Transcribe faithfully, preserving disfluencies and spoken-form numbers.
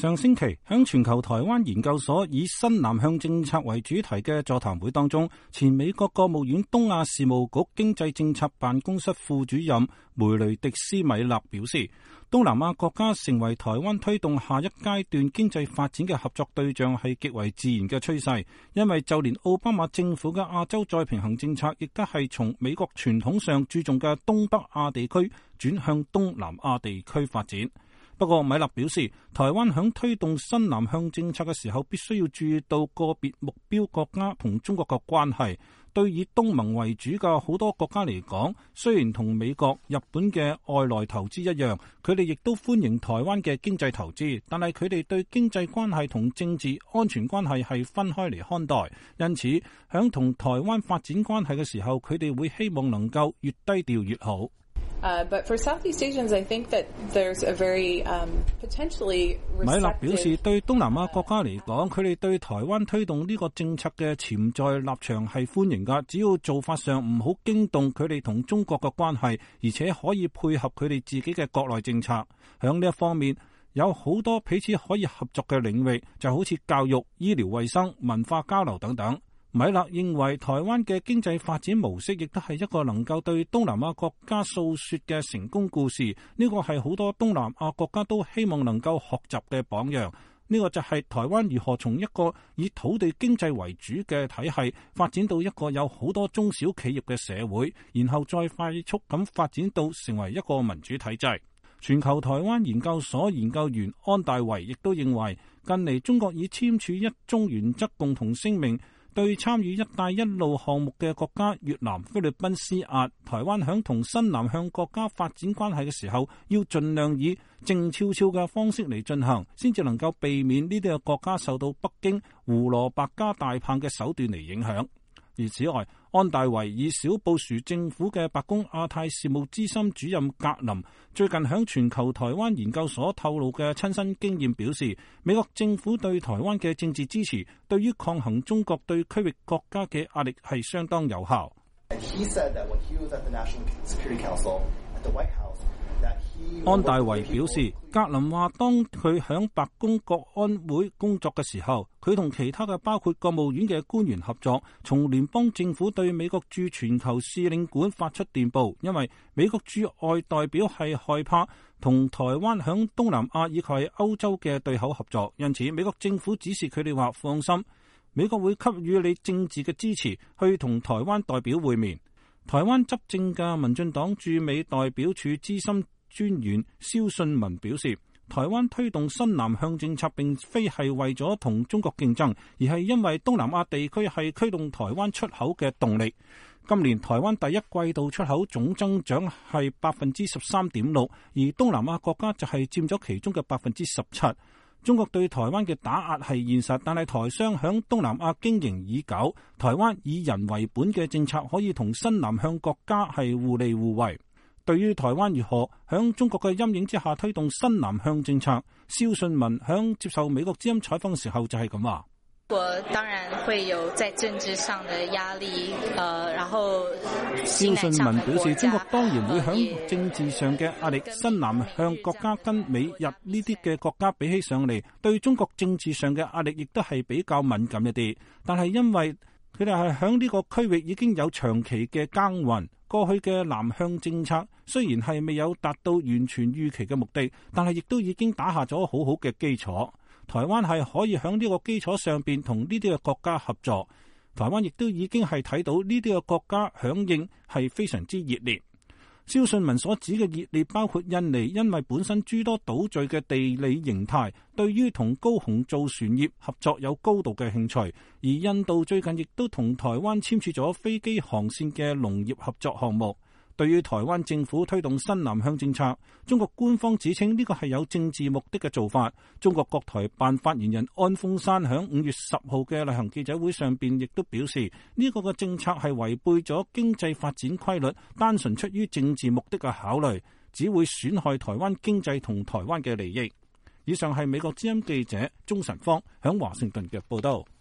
上星期響全球台灣研究所以新南向政策為主題嘅座談會當中，前美國國務院東亞事務局經濟政策辦公室副主任梅雷迪斯米勒表示，東南亞國家成為台灣推動下一階段經濟發展嘅合作對象係極為自然嘅趨勢，因為就連奧巴馬政府嘅亞洲再平衡政策亦都係從美國傳統上注重嘅東北亞地區轉向東南亞地區發展。不過米勒表示，台灣響推動新南向政策嘅時候，必須要注意到個別目標國家同中國嘅關係。對以東盟為主嘅好多國家嚟講，雖然同美國、日本嘅外來投資一樣，佢哋亦都歡迎台灣嘅經濟投資，但係佢哋對經濟關係同政治安全關係係分開嚟看待。因此，響同台灣發展關係嘅時候，佢哋會希望能夠越低調越好。 Uh, but for Southeast Asians, I think that there's a very um, potentially receptive... 米勒表示，對東南亞國家嚟講，佢哋對台灣推動呢個政策嘅潛在立場係歡迎㗎，只要做法上唔好驚動佢哋同中國嘅關係，而且可以配合佢哋自己嘅國內政策。響呢一方面，有好多彼此可以合作嘅領域，就好似教育、醫療衛生、文化交流等等。米勒認為台灣嘅經濟發展模式亦都係一個能夠對東南亞國家訴說嘅成功故事，呢個係好多東南亞國家都希望能夠學習嘅榜樣。呢個就係台灣如何從一個以土地經濟為主嘅體系發展到一個有好多中小企業嘅社會，然後再快速咁發展到成為一個民主體制。全球台灣研究所研究員安大維亦都認為，近嚟中國已簽署一中原則共同聲明，對參與一帶一路項目嘅國家越南、菲律賓施壓，台灣響同新南向國家發展關係嘅時候，要盡量以靜悄悄嘅方式嚟進行，先至能夠避免呢啲嘅國家受到北京胡蘿蔔加大棒嘅手段嚟影響。而此外，安大維以小布殊政府嘅白宮亞太事務資深主任格林最近響全球台灣研究所透露嘅親身經驗表示，美國政府對台灣嘅政治支持對於抗衡中國對區域國家嘅壓力係相當有效。安大維表示，格林話當佢響白宮國安會工作嘅時候，佢同其他嘅包括國務院嘅官員合作，從聯邦政府對美國駐全球使領館發出電報，因為美國駐外代表係害怕同台灣響東南亞以及歐洲嘅對口合作，因此美國政府指示佢哋話放心，美國會給予你政治嘅支持，去同台灣代表會面。台灣執政嘅民進黨駐美代表處資深專員蕭信文表示，台灣推動新南向政策並非係為咗同中國競爭，而係因為東南亞地區係驅動台灣出口嘅動力。今年台灣第一季度出口總增長係百分之十三點六，而東南亞國家就係佔咗其中嘅百分之十七。中國對台灣嘅打壓係現實，但係台商響東南亞經營已久，台灣以人為本嘅政策可以同新南向國家係互利互惠。對於台灣如何響中國嘅陰影之下推動新南向政策，蕭信文響接受美國之音採訪嘅時候就係咁話。 我當然會有在政治上的壓力，呃，然後蕭信文表示，中國當然會響政治上嘅壓力。新南向國家跟美日呢啲嘅國家比起上嚟，對中國政治上嘅壓力亦都係比較敏感一啲。但係因為佢哋係響呢個區域已經有長期嘅耕耘，過去嘅南向政策雖然係未有達到完全預期嘅目的，但係亦都已經打下咗好好嘅基礎。台灣係可以喺呢個基礎上邊同呢啲嘅國家合作，台灣亦都已經係睇到呢啲嘅國家響應係非常之熱烈。蕭信文所指嘅熱烈包括印尼，因為本身諸多島嶼嘅地理形態，對於同高雄造船業合作有高度嘅興趣，而印度最近亦都同台灣簽署咗飛機航線嘅農業合作項目。對於台灣政府推動新南向政策，中國官方指稱呢個係有政治目的嘅做法。中國國台辦發言人安峰山響五月十號嘅例行記者會上邊亦都表示，呢、這個嘅政策係違背咗經濟發展規律，單純出於政治目的嘅考慮，只會損害台灣經濟同台灣嘅利益。以上係美國之音記者鍾晨芳響華盛頓嘅報道。